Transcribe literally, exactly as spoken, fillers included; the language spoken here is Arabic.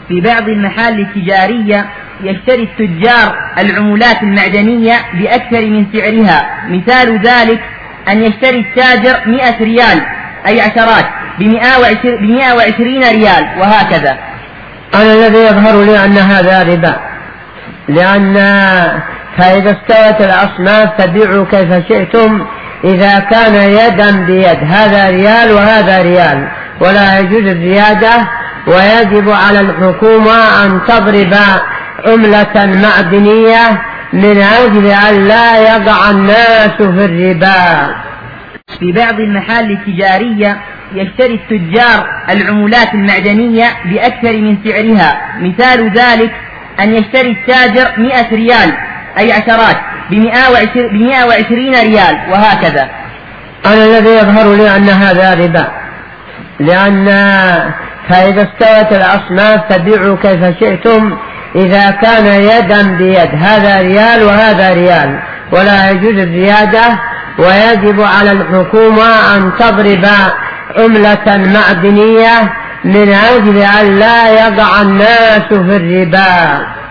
في بعض المحال التجارية يشتري التجار العملات المعدنية بأكثر من سعرها. مثال ذلك أن يشتري التاجر مئة ريال أي عشرات بمئة وعشرين ريال وهكذا. أنا الذي يظهر لي أن هذا ربا، لأن فإذا استوت الأصناف فبيعوا كيف شئتم إذا كان يدا بيد، هذا ريال وهذا ريال، ولا يجوز الزيادة، ويجب على الحكومة أن تضرب عملة معدنية من أجل أن لا يقع الناس في الربا. في بعض المحال التجارية يشتري التجار العملات المعدنية بأكثر من سعرها. مثال ذلك أن يشتري التاجر مئة ريال أي عشرات بمئة وعشرين ريال وهكذا. أنا الذي يظهر لي أن هذا ربا، لأن فإذا استوت الأصناف فبيعوا كيف شئتم إذا كان يدا بيد، هذا ريال وهذا ريال، ولا يجوز الزيادة، ويجب على الحكومة أن تضرب عملة معدنية من أجل أن لا يقع الناس في الربا.